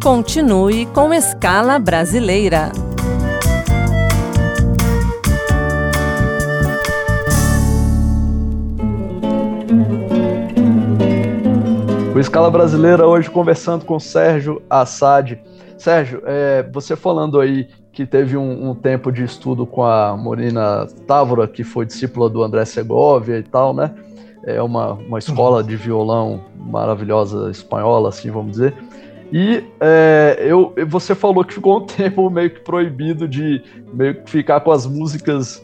Continue com Escala Brasileira. O Escala Brasileira hoje conversando com Sérgio Assad. Sérgio, você falando aí que teve um tempo de estudo com a Morina Távora, que foi discípula do André Segovia e tal, né? É uma escola de violão maravilhosa espanhola, assim, vamos dizer. E você falou que ficou um tempo meio que proibido de meio que ficar com as músicas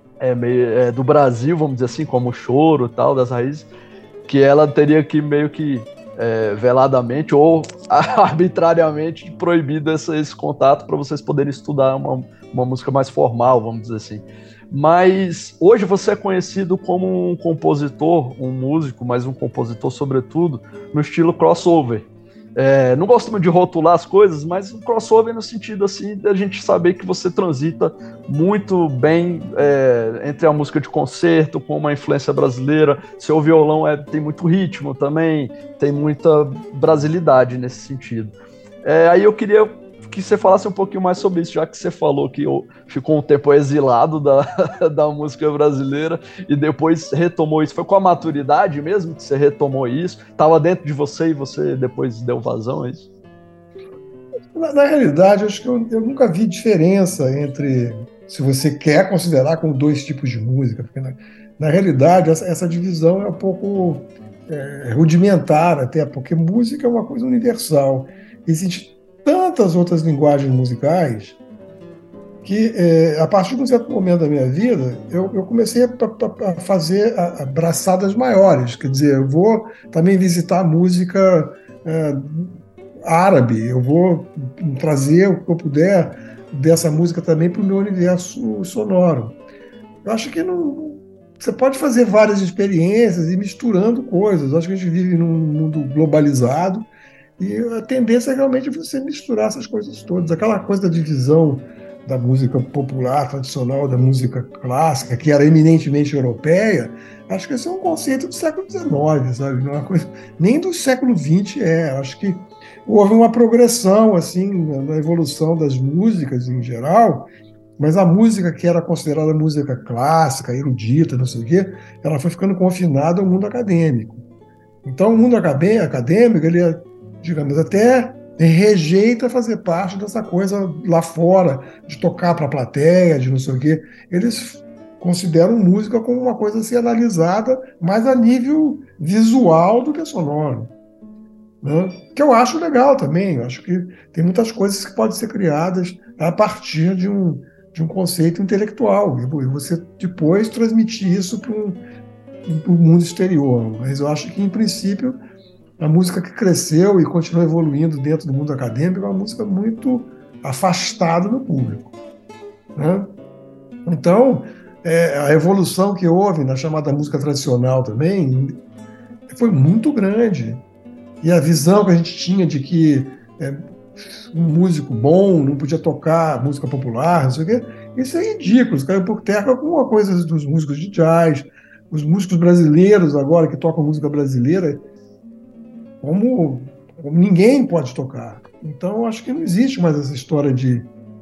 do Brasil, vamos dizer assim, como o Choro e tal, das raízes, que ela teria que meio que veladamente ou arbitrariamente proibido esse contato para vocês poderem estudar uma música mais formal, vamos dizer assim. Mas hoje você é conhecido como um compositor, um músico, mas um compositor sobretudo no estilo crossover. Não gosto muito de rotular as coisas, mas um crossover no sentido assim da gente saber que você transita muito bem entre a música de concerto com uma influência brasileira. Seu violão tem muito ritmo também, tem muita brasilidade nesse sentido. Aí eu queria que você falasse um pouquinho mais sobre isso, já que você falou que ficou um tempo exilado da música brasileira e depois retomou isso. Foi com a maturidade mesmo que você retomou isso? Estava dentro de você e você depois deu vazão a isso? Na realidade, eu acho que eu nunca vi diferença entre, se você quer considerar como dois tipos de música, porque na realidade essa divisão é um pouco rudimentar até, porque música é uma coisa universal. Existe tantas outras linguagens musicais que, a partir de um certo momento da minha vida, eu comecei a fazer braçadas maiores. Quer dizer, eu vou também visitar a música árabe, eu vou trazer o que eu puder dessa música também para o meu universo sonoro. Eu acho que você pode fazer várias experiências e misturando coisas. Eu acho que a gente vive num mundo globalizado, e a tendência é realmente você misturar essas coisas todas. Aquela coisa da divisão da música popular, tradicional, da música clássica, que era eminentemente europeia, acho que esse é um conceito do século XIX, sabe? Não é uma coisa, nem do século XX Acho que houve uma progressão assim, na evolução das músicas em geral, mas a música que era considerada música clássica, erudita, não sei o quê, ela foi ficando confinada ao mundo acadêmico. Então, o mundo acadêmico, ele digamos, até rejeita fazer parte dessa coisa lá fora, de tocar para a plateia, de não sei o quê. Eles consideram música como uma coisa a ser analisada mais a nível visual do que sonoro, né? Que eu acho legal também. Eu acho que tem muitas coisas que podem ser criadas a partir de um conceito intelectual, e você depois transmitir isso para o mundo exterior. Mas eu acho que, em princípio, a música que cresceu e continua evoluindo dentro do mundo acadêmico é uma música muito afastada do público, né? Então, a evolução que houve na chamada música tradicional também foi muito grande. E a visão que a gente tinha de que um músico bom não podia tocar música popular, não sei o quê, isso é ridículo. Caiu por terra com uma coisa dos músicos de jazz, os músicos brasileiros agora que tocam música brasileira, como ninguém pode tocar. Então, acho que não existe mais essa história de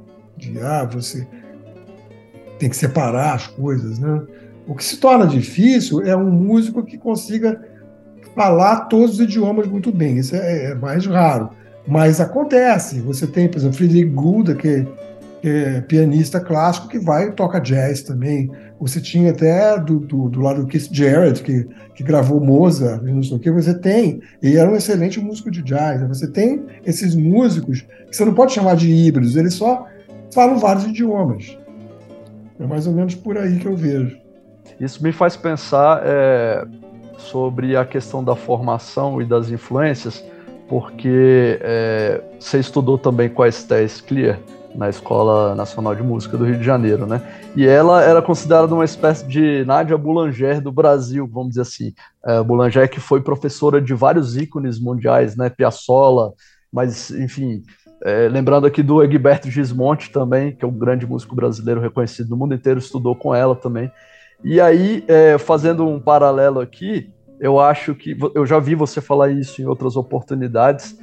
você tem que separar as coisas, né? O que se torna difícil é um músico que consiga falar todos os idiomas muito bem. Isso é mais raro. Mas acontece. Você tem, por exemplo, Friedrich Gulda, que é pianista clássico, que vai e toca jazz também. Você tinha até do lado do Keith Jarrett, que gravou Mozart, não sei o que, você tem, e era um excelente músico de jazz. Você tem esses músicos que você não pode chamar de híbridos, eles só falam vários idiomas. É mais ou menos por aí que eu vejo. Isso me faz pensar sobre a questão da formação e das influências, porque você estudou também com a Esté Clear na Escola Nacional de Música do Rio de Janeiro, né? E ela era considerada uma espécie de Nádia Boulanger do Brasil, vamos dizer assim. Boulanger, que foi professora de vários ícones mundiais, né? Piazzolla, mas, enfim, lembrando aqui do Egberto Gismonti também, que é um grande músico brasileiro reconhecido no mundo inteiro, estudou com ela também. E aí, fazendo um paralelo aqui, eu acho que, eu já vi você falar isso em outras oportunidades,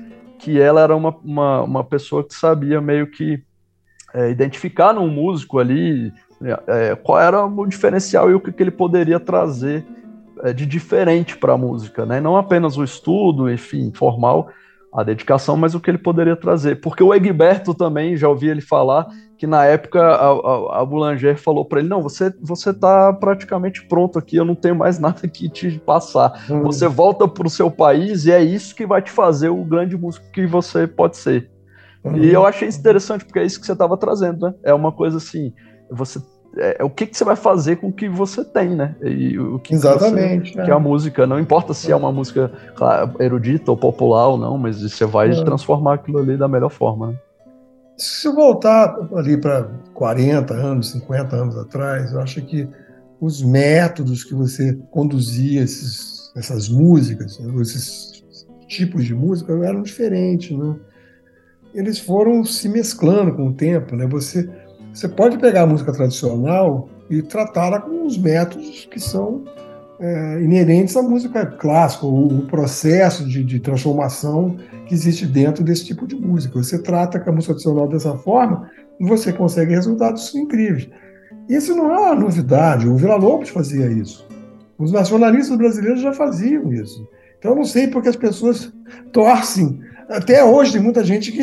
que ela era uma pessoa que sabia meio que identificar num músico ali qual era o diferencial e o que ele poderia trazer de diferente para a música, né? Não apenas o estudo, enfim, formal, a dedicação, mas o que ele poderia trazer. Porque o Egberto também, já ouvi ele falar, que na época a Boulanger falou para ele, não, você está praticamente pronto aqui, eu não tenho mais nada que te passar. Você volta para o seu país e é isso que vai te fazer o grande músico que você pode ser. E eu achei isso interessante, porque é isso que você estava trazendo, né? É uma coisa assim, o que você vai fazer com o que você tem, né? E o que Exatamente. que a música, não importa se é uma música erudita ou popular ou não, mas você vai transformar aquilo ali da melhor forma, né? Se eu voltar ali para 40 anos, 50 anos atrás, eu acho que os métodos que você conduzia essas músicas, esses tipos de música eram diferentes, né? Eles foram se mesclando com o tempo, né? Você pode pegar a música tradicional e tratá-la com os métodos que são inerentes à música clássica, o processo de transformação que existe dentro desse tipo de música. Você trata com a música tradicional dessa forma e você consegue resultados incríveis. Isso não é uma novidade, o Villa-Lobos fazia isso. Os nacionalistas brasileiros já faziam isso. Então eu não sei porque as pessoas torcem. Até hoje tem muita gente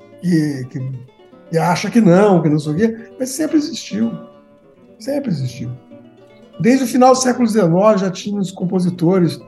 que acha que não sei o quê, mas sempre existiu. Sempre existiu. Desde o final do século XIX já tinha os compositores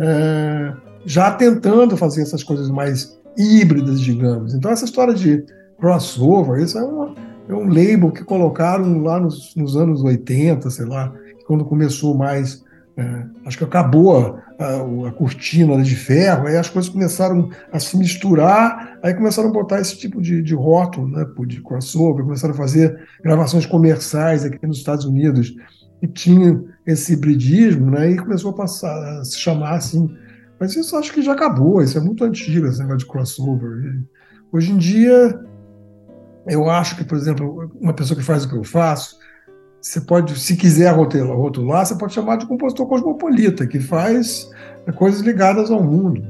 já tentando fazer essas coisas mais híbridas, digamos. Então essa história de crossover, isso é um label que colocaram lá nos anos 80, sei lá, quando começou mais... acho que acabou a cortina de ferro, aí as coisas começaram a se misturar, aí começaram a botar esse tipo de rótulo, né, de crossover, começaram a fazer gravações comerciais aqui nos Estados Unidos, e tinha esse hibridismo, né, e começou a se chamar assim. Mas isso acho que já acabou, isso é muito antigo, esse negócio de crossover. E hoje em dia, eu acho que, por exemplo, uma pessoa que faz o que eu faço, você pode, se quiser rotular, você pode chamar de compositor cosmopolita, que faz coisas ligadas ao mundo.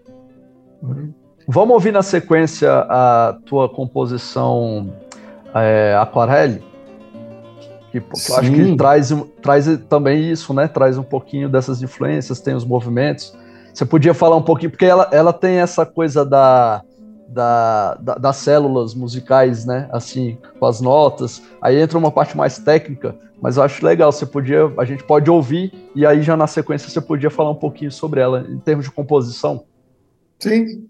Vamos ouvir na sequência a tua composição Aquarelle? Que eu acho que traz também isso, né? Traz um pouquinho dessas influências, tem os movimentos. Você podia falar um pouquinho, porque ela tem essa coisa das células musicais, né? Assim, com as notas. Aí entra uma parte mais técnica, mas eu acho legal. A gente pode ouvir e aí já na sequência você podia falar um pouquinho sobre ela em termos de composição. Sim.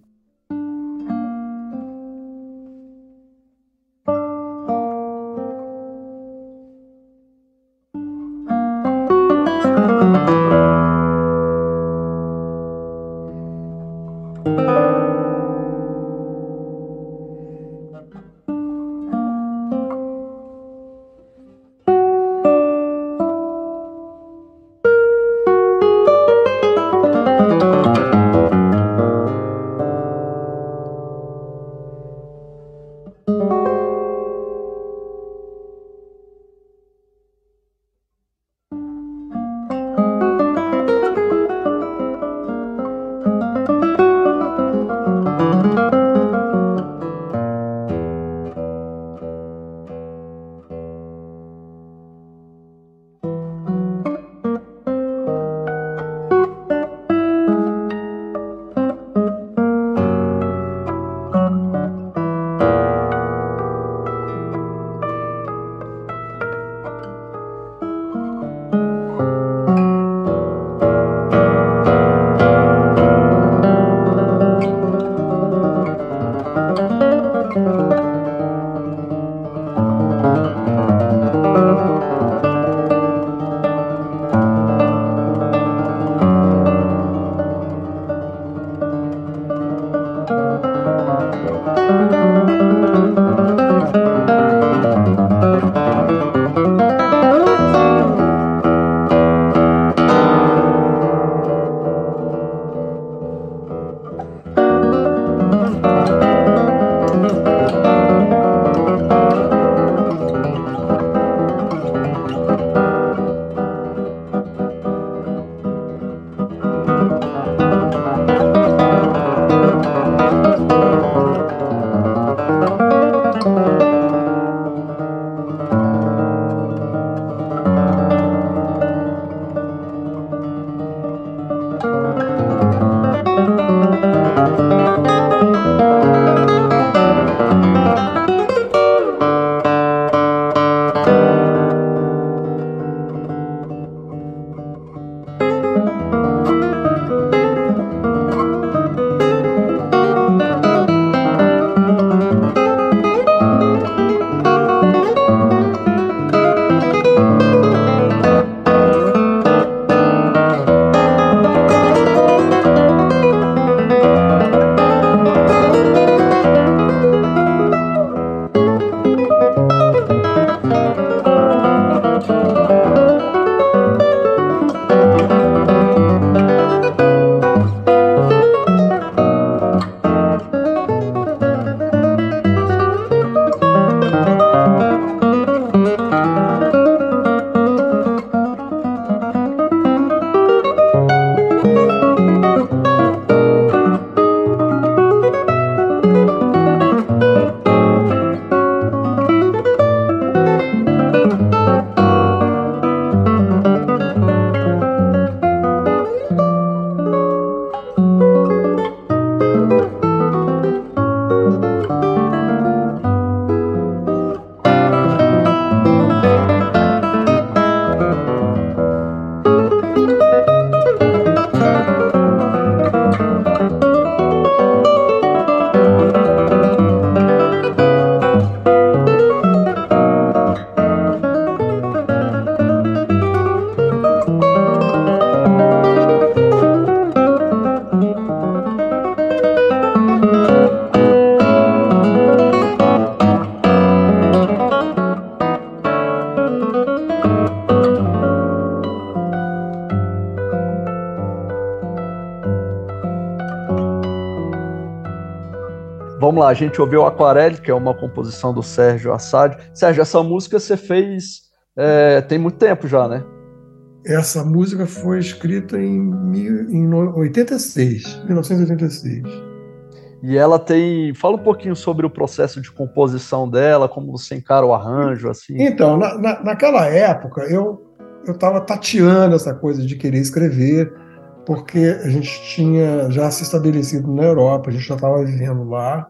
Vamos lá, a gente ouviu Aquarelle, que é uma composição do Sérgio Assad. Sérgio, essa música você fez tem muito tempo já, né? Essa música foi escrita em 1986. E ela tem... Fala um pouquinho sobre o processo de composição dela, como você encara o arranjo, assim. Então, naquela época, eu estava tateando essa coisa de querer escrever, porque a gente tinha já se estabelecido na Europa, a gente já estava vivendo lá,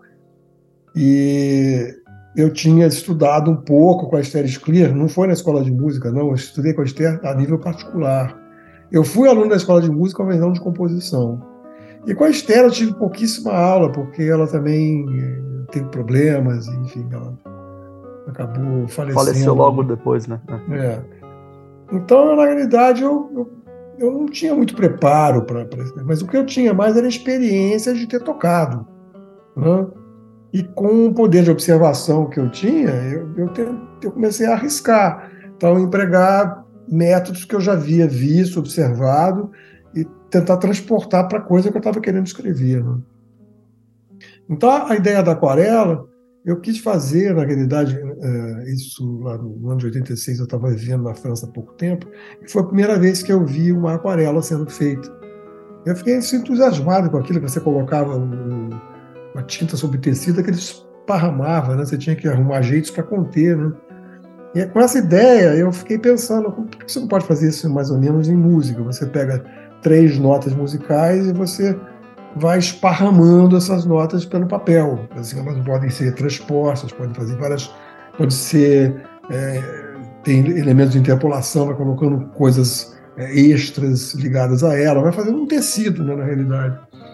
e eu tinha estudado um pouco com a Esther Sklir, não foi na escola de música, não, eu estudei com a Esther a nível particular. Eu fui aluno da escola de música, mas não de composição. E com a Esther eu tive pouquíssima aula, porque ela também teve problemas, enfim, ela acabou falecendo. Faleceu logo depois, né? É. Então, na realidade, eu não tinha muito preparo para isso, mas o que eu tinha mais era a experiência de ter tocado, né? E com o poder de observação que eu tinha, eu comecei a arriscar. Então, empregar métodos que eu já havia visto, observado, e tentar transportar para a coisa que eu estava querendo escrever, né? Então, a ideia da aquarela, eu quis fazer, na realidade, isso lá no ano de 86, eu estava vivendo na França há pouco tempo, e foi a primeira vez que eu vi uma aquarela sendo feita. Eu fiquei entusiasmado com aquilo, que você colocava uma tinta sobre tecido que ele esparramava, né? Você tinha que arrumar jeitos para conter, né? E com essa ideia, eu fiquei pensando, por que você não pode fazer isso mais ou menos em música? Você pega 3 notas musicais e você vai esparramando essas notas pelo papel. Assim, elas podem ser transpostas, podem fazer várias... Pode ser... tem elementos de interpolação, vai colocando coisas extras ligadas a ela, vai fazendo um tecido, né, na realidade.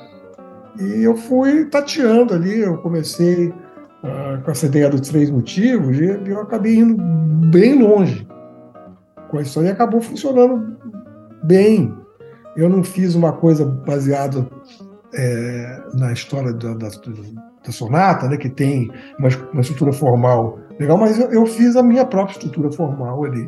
E eu fui tateando ali, eu comecei com essa ideia dos 3 motivos, e eu acabei indo bem longe com a história e acabou funcionando bem. Eu não fiz uma coisa baseada na história da sonata, né, que tem uma estrutura formal legal, mas eu fiz a minha própria estrutura formal ali.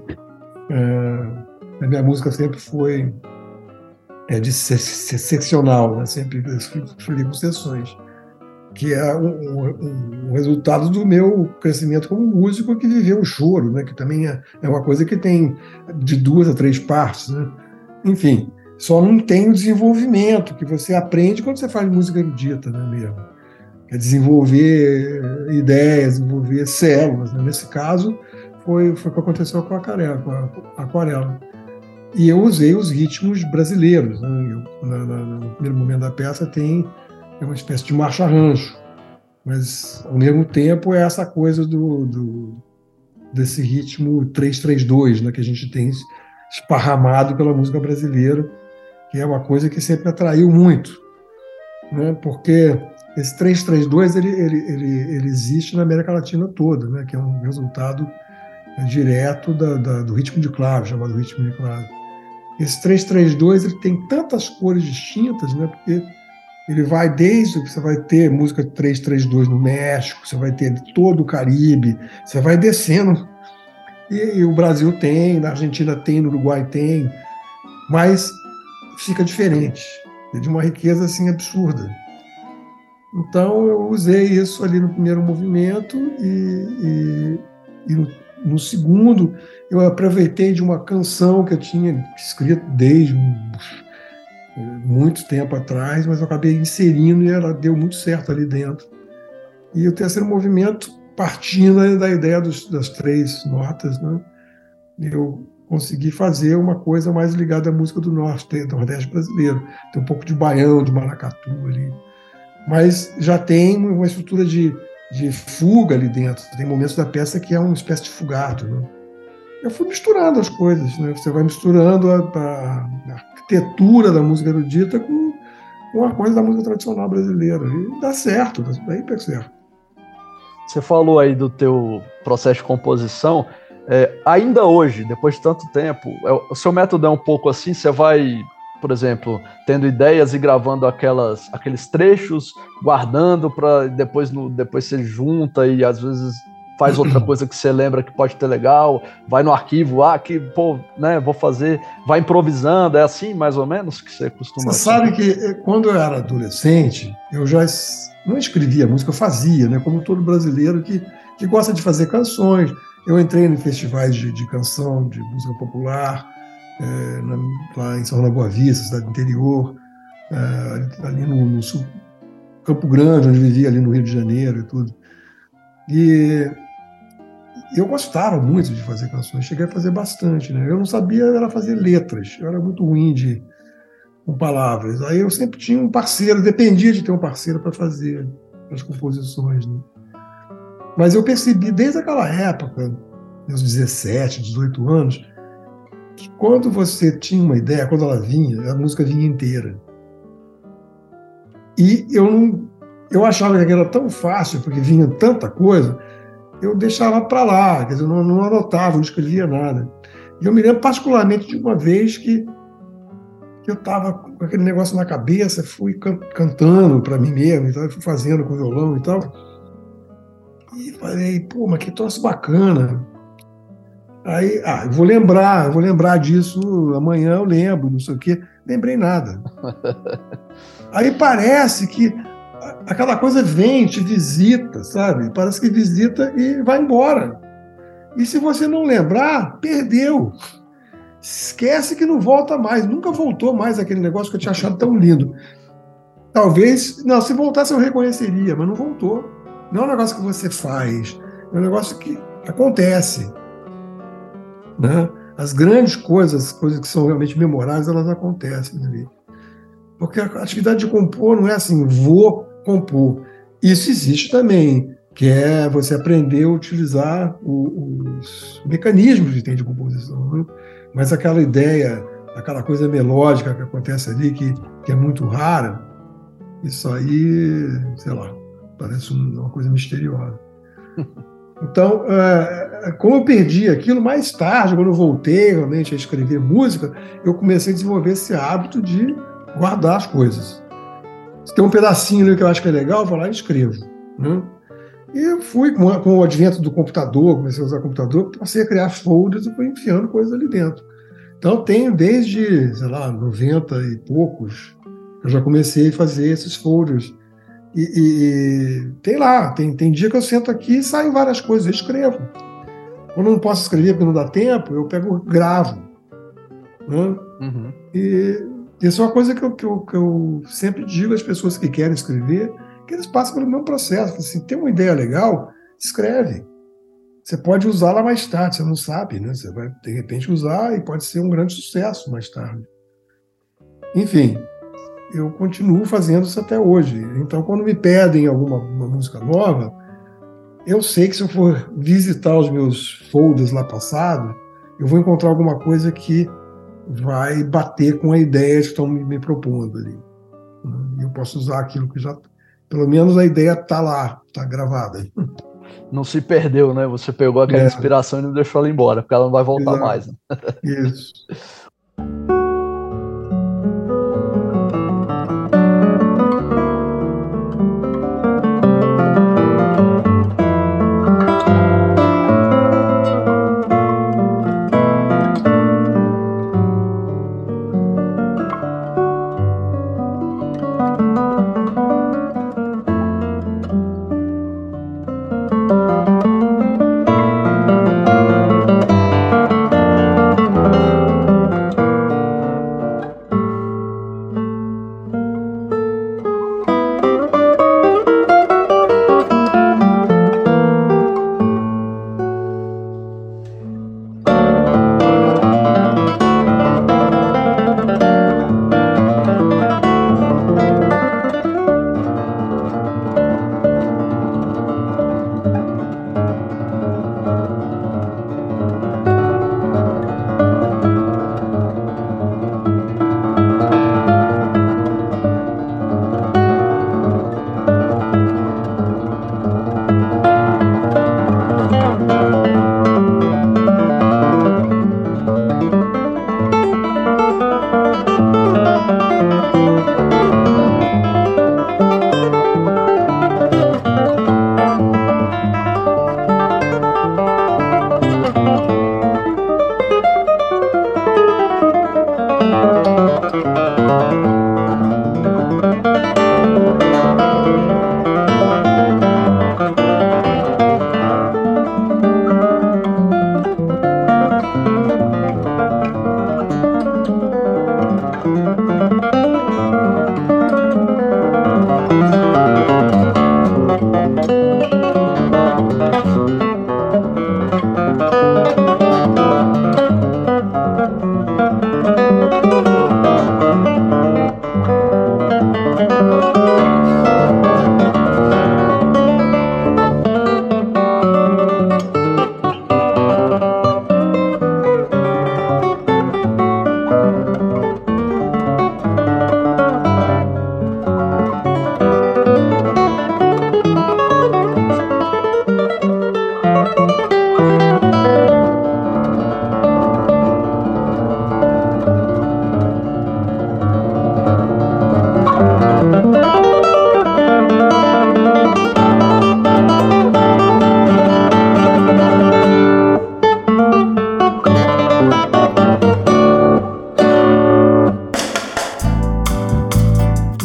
A minha música sempre foi de seccional, né? Sempre escrevi com seções, que é um resultado do meu crescimento como músico que viveu o choro, né? Que também é uma coisa que tem de 2 a 3 partes, né? Enfim, só não tem o desenvolvimento que você aprende quando você faz música erudita, né, mesmo. É desenvolver ideias, desenvolver células, né? Nesse caso, foi o que aconteceu com a aquarela. E eu usei os ritmos brasileiros, né? No primeiro momento da peça tem uma espécie de marcha-rancho, mas ao mesmo tempo é essa coisa desse ritmo 3-3-2, né, que a gente tem esparramado pela música brasileira, que é uma coisa que sempre atraiu muito, né? Porque esse 3-3-2 ele existe na América Latina toda, né? Que é um resultado direto do ritmo de clave, chamado ritmo de clave. Esse 3-3-2 ele tem tantas cores distintas, né? Porque ele vai desde que você vai ter música 3-3-2 no México, você vai ter todo o Caribe, você vai descendo. E o Brasil tem, na Argentina tem, no Uruguai tem, mas fica diferente, é de uma riqueza assim absurda. Então eu usei isso ali no primeiro movimento e no segundo eu aproveitei de uma canção que eu tinha escrito desde muito tempo atrás, mas eu acabei inserindo e ela deu muito certo ali dentro. E o terceiro movimento, partindo da ideia das 3 notas, né, eu consegui fazer uma coisa mais ligada à música do Nordeste brasileiro. Tem um pouco de baião, de maracatu ali. Mas já tem uma estrutura de fuga ali dentro. Tem momentos da peça que é uma espécie de fugato, né? Eu fui misturando as coisas, né? Você vai misturando a arquitetura da música erudita com a coisa da música tradicional brasileira. E dá certo, dá hiper certo. Você falou aí do teu processo de composição. Ainda hoje, depois de tanto tempo, o seu método é um pouco assim, você vai, por exemplo, tendo ideias e gravando aqueles trechos, guardando para depois você junta e às vezes faz outra coisa que você lembra que pode ter legal, vai no arquivo, vou fazer, vai improvisando, é assim mais ou menos que você costuma... Você sabe que quando eu era adolescente, eu não escrevia música, eu fazia, né? Como todo brasileiro que gosta de fazer canções. Eu entrei em festivais de canção, de música popular, lá em São João da Boa Vista, cidade do interior, ali no sul, Campo Grande, onde vivia, ali no Rio de Janeiro e tudo. E eu gostava muito de fazer canções, cheguei a fazer bastante, né? Eu não sabia era fazer letras, eu era muito ruim com palavras. Aí eu sempre tinha um parceiro, dependia de ter um parceiro para fazer as composições, né? Mas eu percebi desde aquela época, meus 17, 18 anos, que quando você tinha uma ideia, quando ela vinha, a música vinha inteira. E eu achava que era tão fácil, porque vinha tanta coisa, eu deixava para lá, quer dizer, não anotava, não escrevia nada. E eu me lembro particularmente de uma vez que eu estava com aquele negócio na cabeça, fui cantando para mim mesmo, então, fui fazendo com violão e tal. E falei, pô, mas que troço bacana. Aí, eu vou lembrar disso amanhã, eu lembro, não sei o quê. Lembrei nada. Aí parece que aquela coisa vem, te visita, sabe? Parece que visita e vai embora. E se você não lembrar, perdeu. Esquece que não volta mais. Nunca voltou mais aquele negócio que eu tinha achado tão lindo. Talvez, não, se voltasse eu reconheceria, mas não voltou. Não é um negócio que você faz, é um negócio que acontece. Né? As grandes coisas que são realmente memoráveis, elas acontecem ali. Porque a atividade de compor não é assim, vou compor. Isso existe também, que é você aprender a utilizar os mecanismos que tem de composição. Né? Mas aquela ideia, aquela coisa melódica que acontece ali, que é muito rara, isso aí, sei lá, parece uma coisa misteriosa. Então, como eu perdi aquilo, mais tarde, quando eu voltei realmente a escrever música, eu comecei a desenvolver esse hábito de guardar as coisas. Se tem um pedacinho ali que eu acho que é legal, eu vou lá e escrevo. Né? E eu fui, com o advento do computador, comecei a usar computador, passei a criar folders e fui enfiando coisas ali dentro. Então, tenho desde, sei lá, 90 e poucos, eu já comecei a fazer esses folders. E tem lá, tem dia que eu sento aqui e saem várias coisas, eu escrevo. Quando eu não posso escrever porque não dá tempo, eu gravo. Né? Uhum. E isso é uma coisa que eu sempre digo às pessoas que querem escrever, que eles passam pelo meu processo. Assim, tem uma ideia legal, escreve. Você pode usá-la mais tarde, você não sabe, né? Você vai, de repente, usar e pode ser um grande sucesso mais tarde. Enfim, eu continuo fazendo isso até hoje. Então, quando me pedem uma música nova, eu sei que se eu for visitar os meus folders lá passado, eu vou encontrar alguma coisa que vai bater com a ideia que estão me propondo ali. Eu posso usar aquilo que já... Pelo menos a ideia está lá, está gravada. Não se perdeu, né? Você pegou aquela inspiração e não deixou ela embora, porque ela não vai voltar mais. Né? Isso.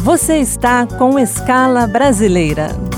Você está com Escala Brasileira,